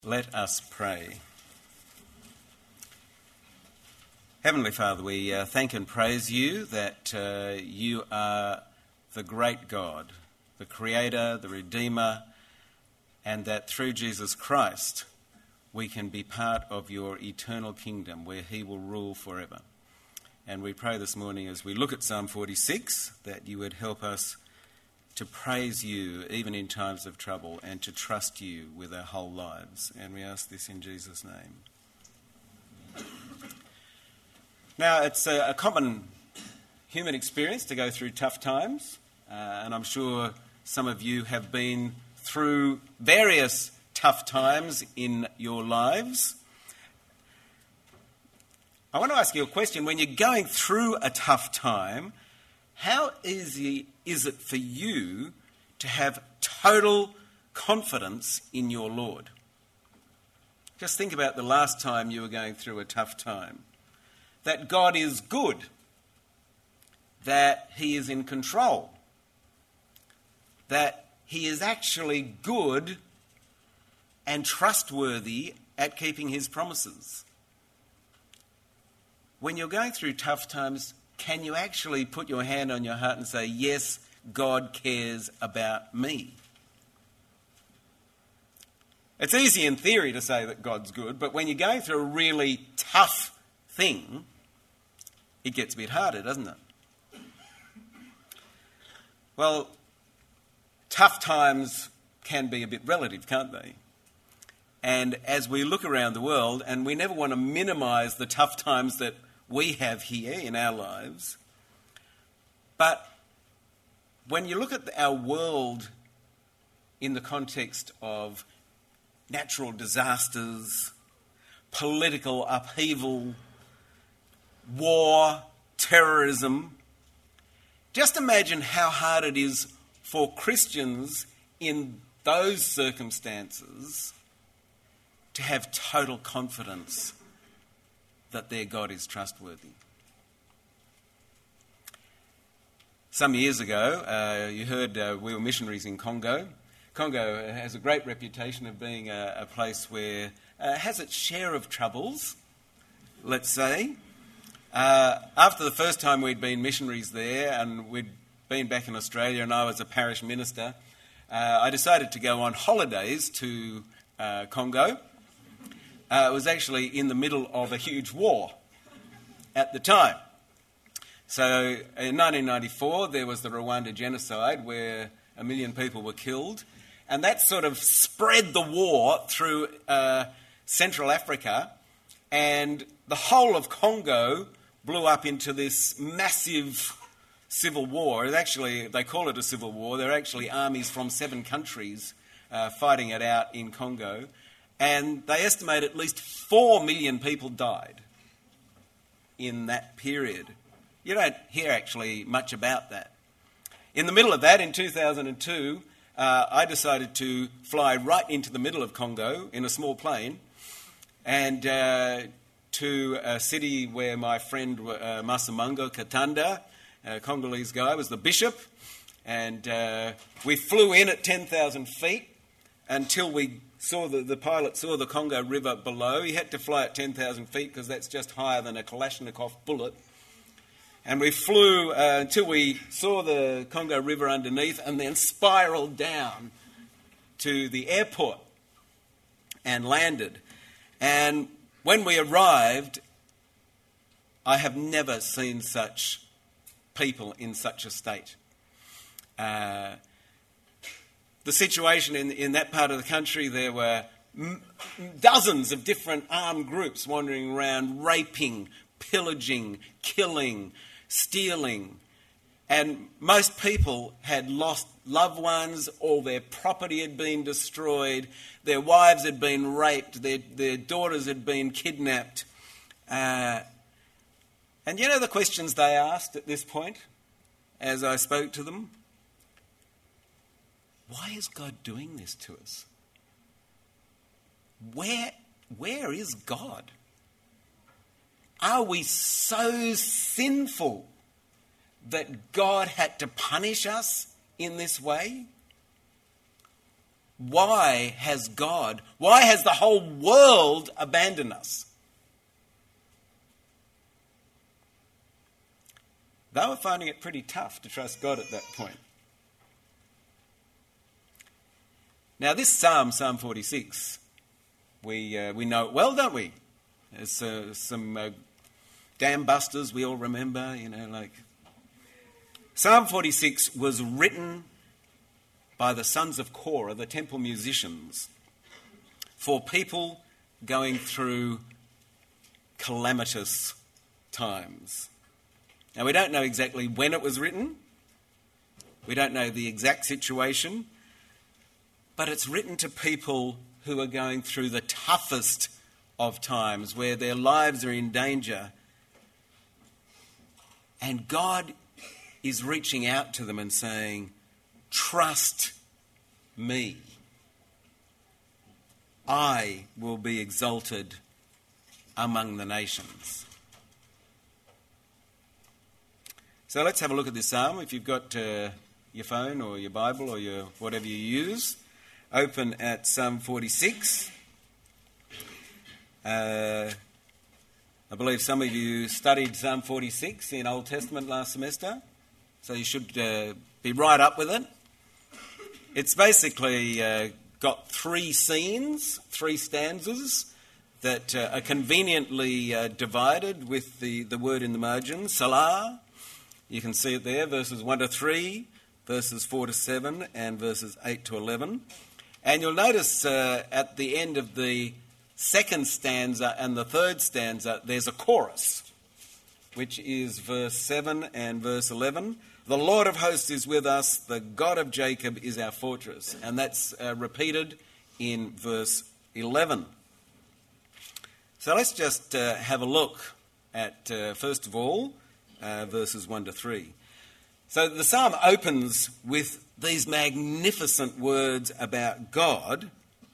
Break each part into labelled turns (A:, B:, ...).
A: Let us pray. Heavenly Father, we thank and praise you that you are the great God, the Creator, the Redeemer, and that through Jesus Christ we can be part of your eternal kingdom where he will rule forever. And we pray this morning as we look at Psalm 46 that you would help us to praise you even in times of trouble and to trust you with our whole lives. And we ask this in Jesus' name. Now, it's a common human experience to go through tough times, and I'm sure some of you have been through various tough times in your lives. I want to ask you a question. When you're going through a tough time, how easy is it for you to have total confidence in your Lord? Just think about the last time you were going through a tough time. That God is good, that he is in control, that he is actually good and trustworthy at keeping his promises. When you're going through tough times, can you actually put your hand on your heart and say, yes, God cares about me? It's easy in theory to say that God's good, but when you're going through a really tough thing, it gets a bit harder, doesn't it? Well, tough times can be a bit relative, can't they? And as we look around the world, and we never want to minimise the tough times that we have here in our lives, but when you look at our world in the context of natural disasters, political upheaval, war, terrorism, just imagine how hard it is for Christians in those circumstances to have total confidence that their God is trustworthy. Some years ago, you heard we were missionaries in Congo. Congo has a great reputation of being a place where it has its share of troubles, let's say. After the first time we'd been missionaries there and we'd been back in Australia and I was a parish minister, I decided to go on holidays to Congo. It was actually in the middle of a huge war at the time. So in 1994, there was the Rwanda genocide where 1 million people were killed. And that sort of spread the war through Central Africa. And the whole of Congo blew up into this massive civil war. Actually, they call it a civil war. There are actually armies from 7 countries fighting it out in Congo. And they estimate at least 4 million people died in that period. You don't hear actually much about that. In the middle of that, in 2002, I decided to fly right into the middle of Congo in a small plane and to a city where my friend Masamungo Katanda, a Congolese guy, was the bishop. And we flew in at 10,000 feet until we saw the pilot saw the Congo River below. He had to fly at 10,000 feet because that's just higher than a Kalashnikov bullet. And we flew until we saw the Congo River underneath and then spiraled down to the airport and landed. And when we arrived, I have never seen such people in such a state. The situation in that part of the country, there were dozens of different armed groups wandering around, raping, pillaging, killing, stealing. And most people had lost loved ones, all their property had been destroyed, their wives had been raped, their daughters had been kidnapped. And you know the questions they asked at this point as I spoke to them? Why is God doing this to us? Where is God? Are we so sinful that God had to punish us in this way? why has the whole world abandoned us? They were finding it pretty tough to trust God at that point. Now this Psalm 46, we know it well, don't we? There's some dam busters we all remember, Psalm 46 was written by the sons of Korah, the temple musicians, for people going through calamitous times. Now, we don't know exactly when it was written. We don't know the exact situation. But it's written to people who are going through the toughest of times, where their lives are in danger. And God is reaching out to them and saying, trust me. I will be exalted among the nations. So let's have a look at this psalm. If you've got your phone or your Bible or your whatever you use, open at Psalm 46. I believe some of you studied Psalm 46 in Old Testament last semester, so you should be right up with it. It's basically got three scenes, three stanzas that are conveniently divided with the word in the margin, Salah. You can see it there, verses 1 to 3, verses 4 to 7, and verses 8 to 11. And you'll notice at the end of the second stanza and the third stanza, there's a chorus, which is verse 7 and verse 11. The Lord of hosts is with us, the God of Jacob is our fortress. And that's repeated in verse 11. So let's just have a look at, first of all, verses 1 to 3. So the psalm opens with these magnificent words about God.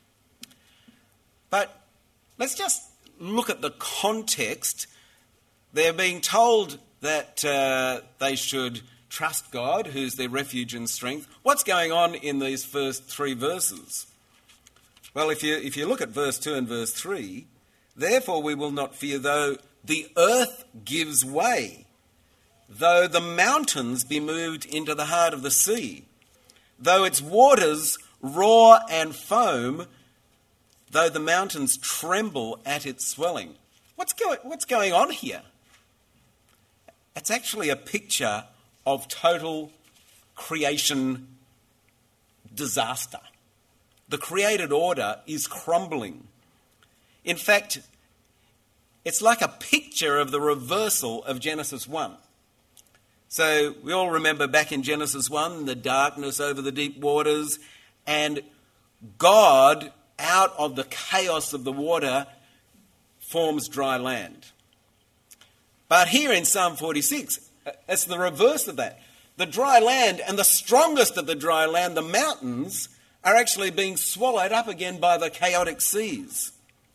A: But let's just look at the context. They're being told that they should trust God, who's their refuge and strength. What's going on in these first three verses? Well, if you look at verse 2 and verse 3, therefore we will not fear though the earth gives way, though the mountains be moved into the heart of the sea, though its waters roar and foam, though the mountains tremble at its swelling. What's going on here? It's actually a picture of total creation disaster. The created order is crumbling. In fact, it's like a picture of the reversal of Genesis 1. So we all remember back in Genesis 1, the darkness over the deep waters, and God, out of the chaos of the water, forms dry land. But here in Psalm 46, it's the reverse of that. The dry land, and the strongest of the dry land, the mountains, are actually being swallowed up again by the chaotic seas.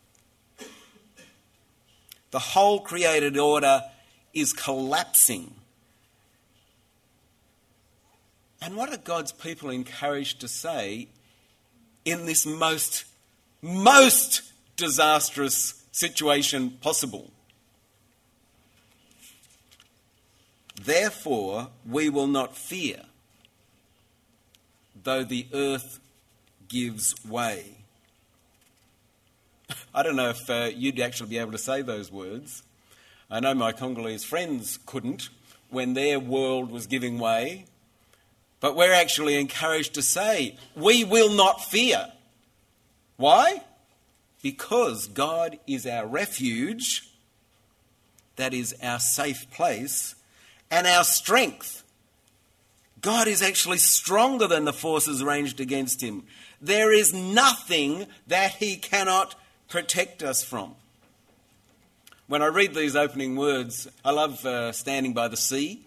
A: The whole created order is collapsing. And what are God's people encouraged to say in this most disastrous situation possible? Therefore, we will not fear, though the earth gives way. I don't know if you'd actually be able to say those words. I know my Congolese friends couldn't when their world was giving way. But we're actually encouraged to say, we will not fear. Why? Because God is our refuge, that is our safe place, and our strength. God is actually stronger than the forces ranged against him. There is nothing that he cannot protect us from. When I read these opening words, I love standing by the sea.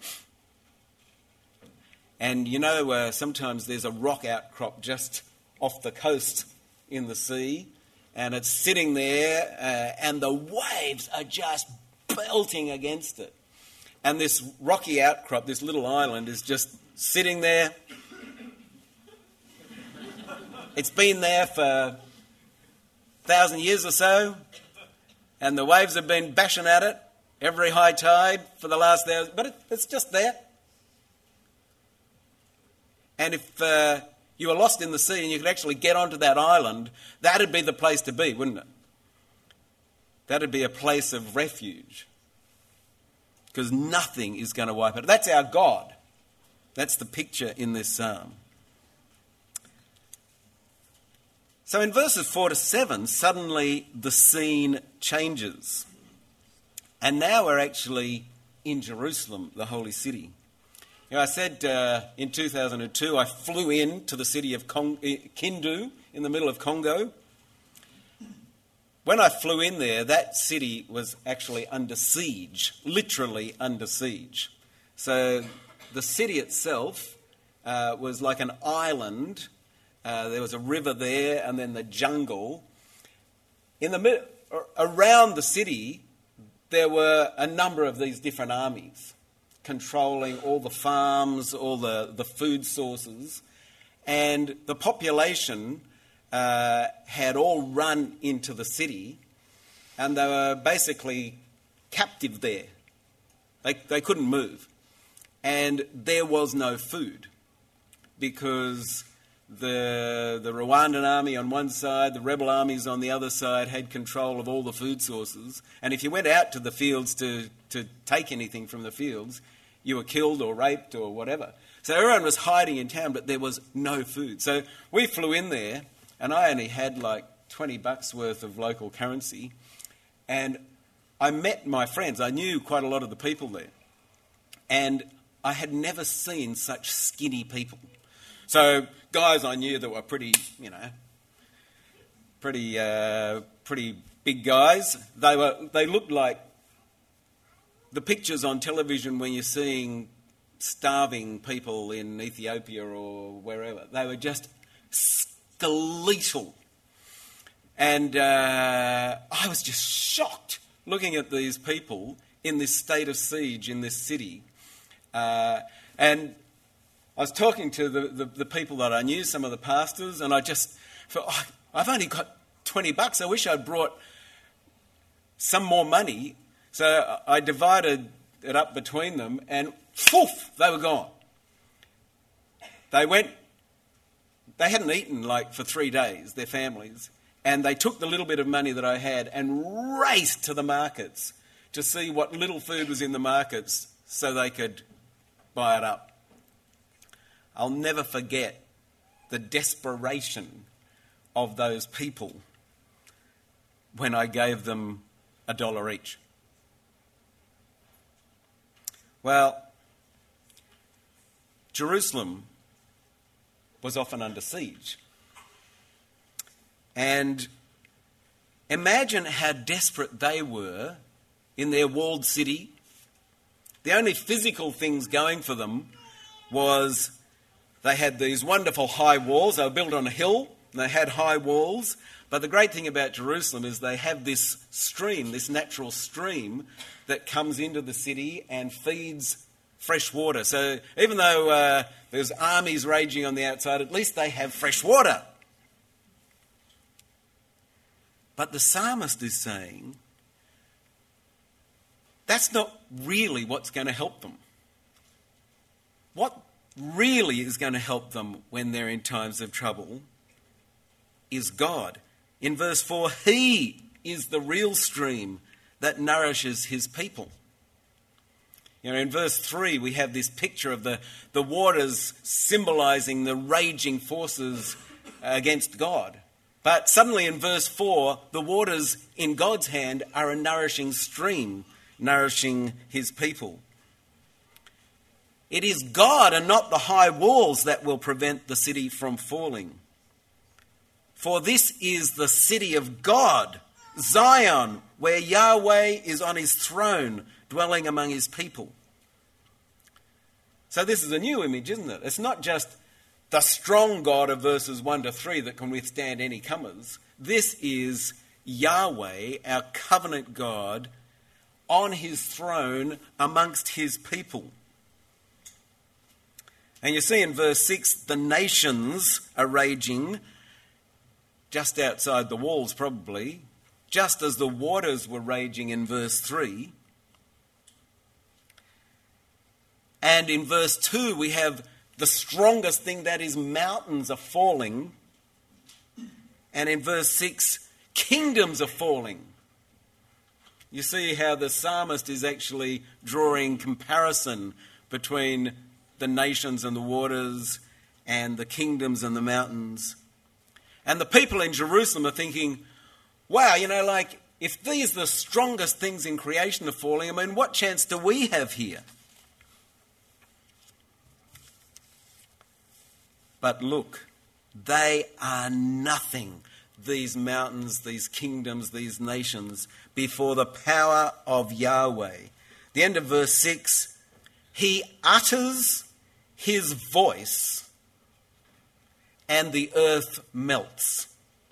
A: And sometimes there's a rock outcrop just off the coast in the sea, and it's sitting there, and the waves are just belting against it. And this rocky outcrop, this little island, is just sitting there. It's been there for 1,000 years or so, and the waves have been bashing at it every high tide for the last 1,000, but it's just there. And if you were lost in the sea and you could actually get onto that island, that'd be the place to be, wouldn't it? That'd be a place of refuge. Because nothing is going to wipe it. That's our God. That's the picture in this psalm. So in verses 4 to 7, suddenly the scene changes. And now we're actually in Jerusalem, the holy city. You know, I said in 2002 I flew in to the city of Kindu in the middle of Congo. When I flew in there, that city was actually under siege, literally under siege. So the city itself was like an island. There was a river there and then the jungle. Around the city, there were a number of these different armies controlling all the farms, all the food sources, and the population had all run into the city, and they were basically captive there. They couldn't move. And there was no food because the Rwandan army on one side, the rebel armies on the other side had control of all the food sources. And if you went out to the fields to take anything from the fields, you were killed or raped or whatever. So everyone was hiding in town, but there was no food. So we flew in there, and I only had like $20 worth of local currency. And I met my friends. I knew quite a lot of the people there. And I had never seen such skinny people. So guys I knew that were pretty big guys. They looked like the pictures on television when you're seeing starving people in Ethiopia or wherever. They were just skeletal. And I was just shocked looking at these people in this state of siege in this city. And I was talking to the people that I knew, some of the pastors, and I just thought, I've only got $20. I wish I'd brought some more money. So I divided it up between them, and poof, they were gone. They hadn't eaten like for 3 days, their families, and they took the little bit of money that I had and raced to the markets to see what little food was in the markets so they could buy it up. I'll never forget the desperation of those people when I gave them $1 each. Well, Jerusalem was often under siege. And imagine how desperate they were in their walled city. The only physical things going for them was they had these wonderful high walls. They were built on a hill, and they had high walls. But the great thing about Jerusalem is they have this stream, this natural stream that comes into the city and feeds fresh water. So even though there's armies raging on the outside, at least they have fresh water. But the psalmist is saying that's not really what's going to help them. What really is going to help them when they're in times of trouble is God. In verse 4, He is the real stream that nourishes His people. You know, in verse 3, we have this picture of the waters symbolising the raging forces against God. But suddenly in verse 4, the waters in God's hand are a nourishing stream, nourishing His people. It is God and not the high walls that will prevent the city from falling. For this is the city of God, Zion, where Yahweh is on His throne, dwelling among His people. So this is a new image, isn't it? It's not just the strong God of verses 1 to 3 that can withstand any comers. This is Yahweh, our covenant God, on His throne amongst His people. And you see in verse 6, the nations are raging, just outside the walls probably, just as the waters were raging in verse 3. And in verse 2 we have the strongest thing, that is, mountains are falling. And in verse 6, kingdoms are falling. You see how the psalmist is actually drawing comparison between the nations and the waters and the kingdoms and the mountains. And the people in Jerusalem are thinking, wow, if these are the strongest things in creation are falling, what chance do we have here? But look, they are nothing, these mountains, these kingdoms, these nations, before the power of Yahweh. The end of verse 6, he utters his voice and the earth melts.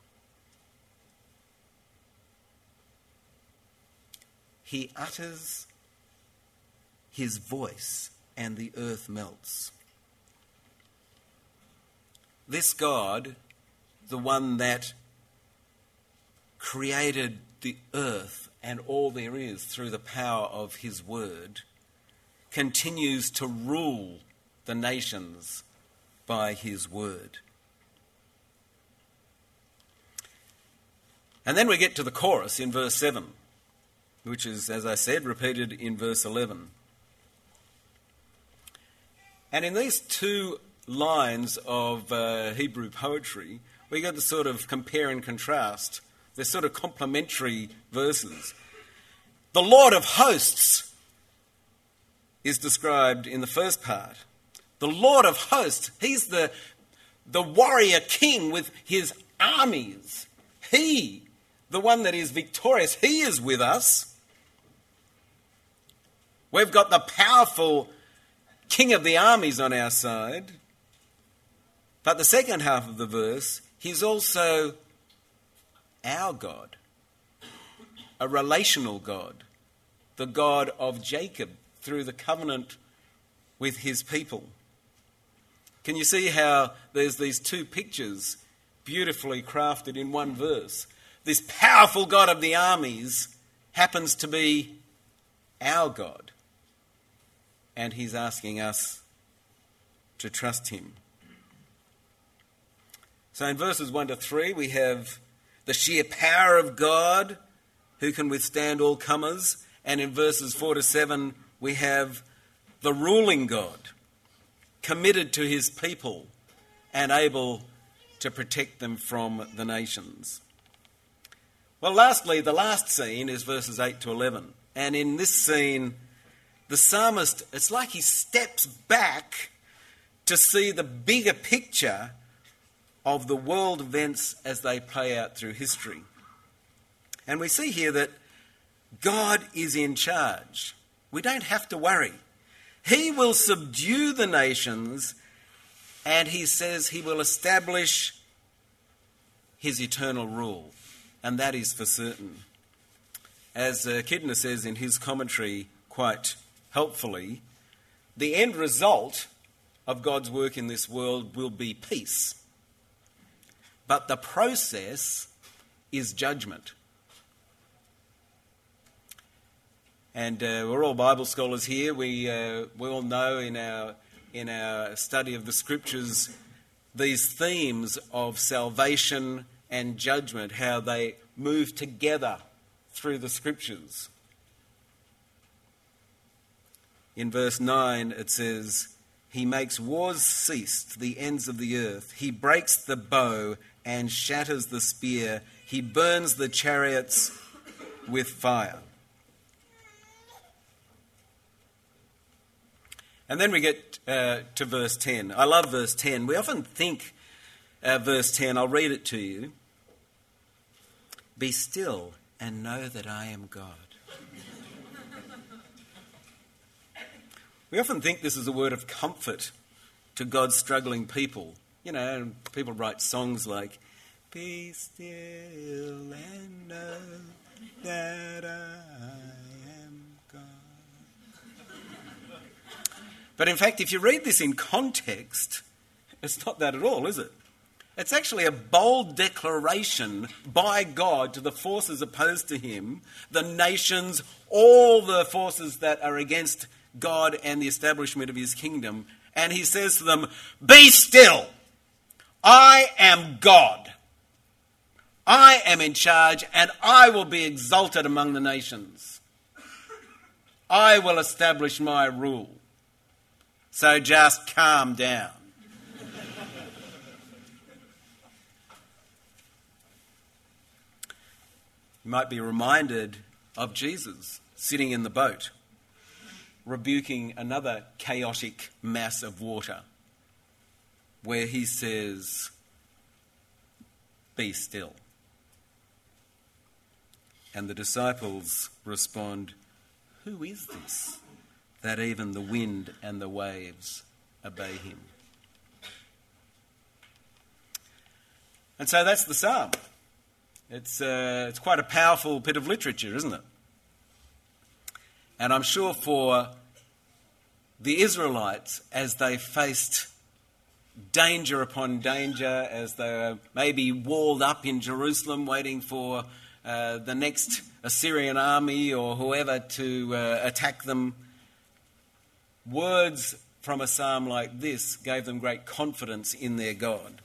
A: He utters his voice and the earth melts. This God, the one that created the earth and all there is through the power of his word, continues to rule the nations by his word. And then we get to the chorus in verse 7, which is, as I said, repeated in verse 11. And in these two lines of Hebrew poetry, we get to sort of compare and contrast. They're sort of complementary verses. The Lord of hosts is described in the first part. The Lord of hosts, he's the warrior king with his armies. He, the one that is victorious, he is with us. We've got the powerful king of the armies on our side. But the second half of the verse, he's also our God, a relational God, the God of Jacob through the covenant with his people. Can you see how there's these two pictures beautifully crafted in one verse? This powerful God of the armies happens to be our God, and he's asking us to trust him. So in verses 1 to 3, we have the sheer power of God who can withstand all comers. And in verses 4 to 7, we have the ruling God, committed to his people and able to protect them from the nations. Well, lastly, the last scene is verses 8 to 11. And in this scene, the psalmist, it's like he steps back to see the bigger picture of the world events as they play out through history. And we see here that God is in charge. We don't have to worry. He will subdue the nations, and he says he will establish his eternal rule. And that is for certain. As Kidner says in his commentary quite helpfully, the end result of God's work in this world will be peace. But the process is judgment. And we're all Bible scholars here. We all know in our study of the Scriptures these themes of salvation and judgment, how they move together through the Scriptures. In verse 9 it says, he makes wars cease to the ends of the earth. He breaks the bow and shatters the spear. He burns the chariots with fire. And then we get to verse 10. I love verse 10. We often think verse 10, I'll read it to you. Be still and know that I am God. We often think this is a word of comfort to God's struggling people. You know, people write songs like, be still and know that I am God. But in fact, if you read this in context, it's not that at all, is it? It's actually a bold declaration by God to the forces opposed to him, the nations, all the forces that are against God and the establishment of his kingdom. And he says to them, "Be still. I am God. I am in charge, and I will be exalted among the nations. I will establish my rule. So just calm down." You might be reminded of Jesus sitting in the boat, rebuking another chaotic mass of water, where he says, "Be still." And the disciples respond, "Who is this, that even the wind and the waves obey him?" And so that's the psalm. It's quite a powerful bit of literature, isn't it? And I'm sure for the Israelites, as they faced danger upon danger, as they were maybe walled up in Jerusalem waiting for the next Assyrian army or whoever to attack them, words from a psalm like this gave them great confidence in their God.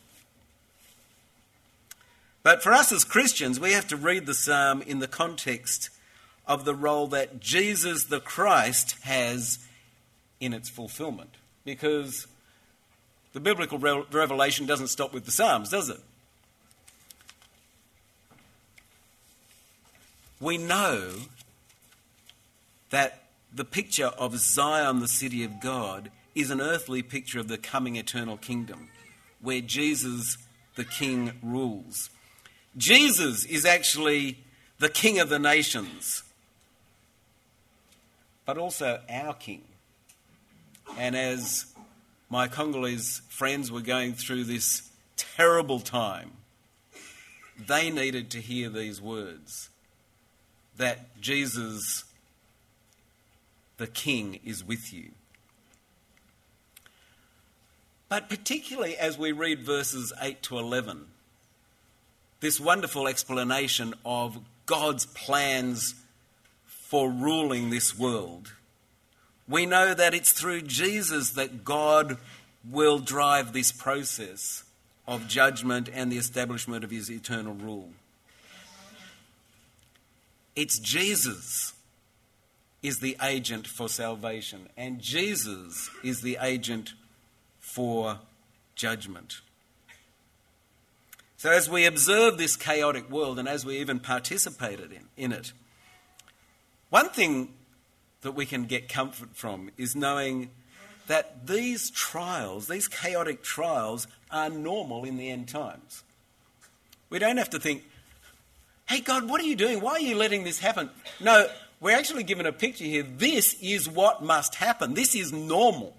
A: But for us as Christians, we have to read the psalm in the context of the role that Jesus the Christ has in its fulfillment. Because the biblical revelation doesn't stop with the Psalms, does it? We know that the picture of Zion, the city of God, is an earthly picture of the coming eternal kingdom, where Jesus the King rules. Jesus is actually the King of the nations, but also our King. And as my Congolese friends were going through this terrible time, they needed to hear these words, that Jesus, the King, is with you. But particularly as we read verses 8 to 11, this wonderful explanation of God's plans for ruling this world, we know that it's through Jesus that God will drive this process of judgment and the establishment of his eternal rule. It's Jesus is the agent for salvation, and Jesus is the agent for judgment. So as we observe this chaotic world and as we even participated in it, one thing that we can get comfort from is knowing that these trials, these chaotic trials, are normal in the end times. We don't have to think, "Hey God, what are you doing? Why are you letting this happen?" No, we're actually given a picture here. This is what must happen. This is normal.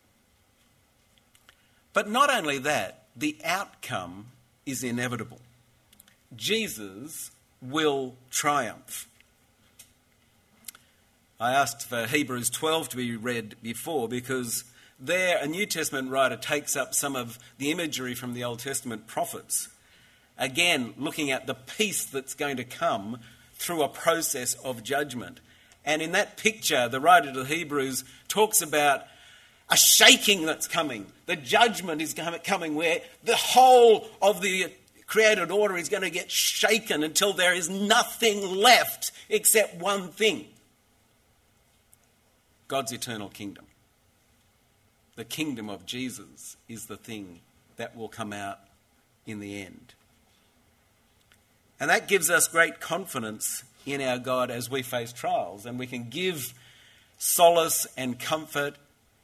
A: But not only that, the outcome is inevitable. Jesus will triumph. I asked for Hebrews 12 to be read before because there a New Testament writer takes up some of the imagery from the Old Testament prophets. Again, looking at the peace that's going to come through a process of judgment. And in that picture, the writer to the Hebrews talks about a shaking that's coming. The judgment is coming where the whole of the created order is going to get shaken until there is nothing left except one thing: God's eternal kingdom. The kingdom of Jesus is the thing that will come out in the end. And that gives us great confidence in our God as we face trials, and we can give solace and comfort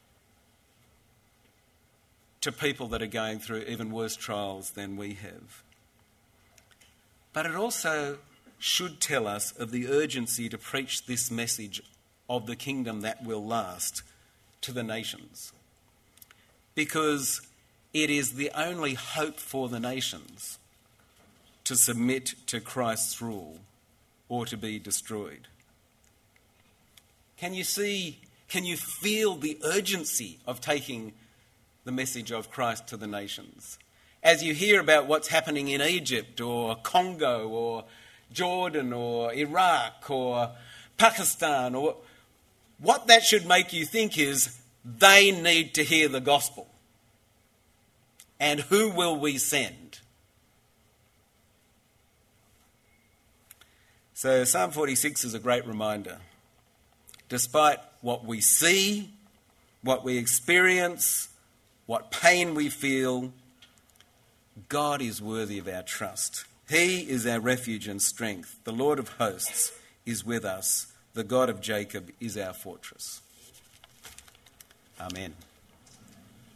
A: to people that are going through even worse trials than we have. But it also should tell us of the urgency to preach this message of the kingdom that will last to the nations, because it is the only hope for the nations to submit to Christ's rule or to be destroyed. Can you feel the urgency of taking the message of Christ to the nations? as you hear about what's happening in Egypt or Congo or Jordan or Iraq or Pakistan, or what that should make you think is they need to hear the gospel. And who will we send? So Psalm 46 is a great reminder. Despite what we see, what we experience, what pain we feel, God is worthy of our trust. He is our refuge and strength. The Lord of hosts is with us. The God of Jacob is our fortress. Amen.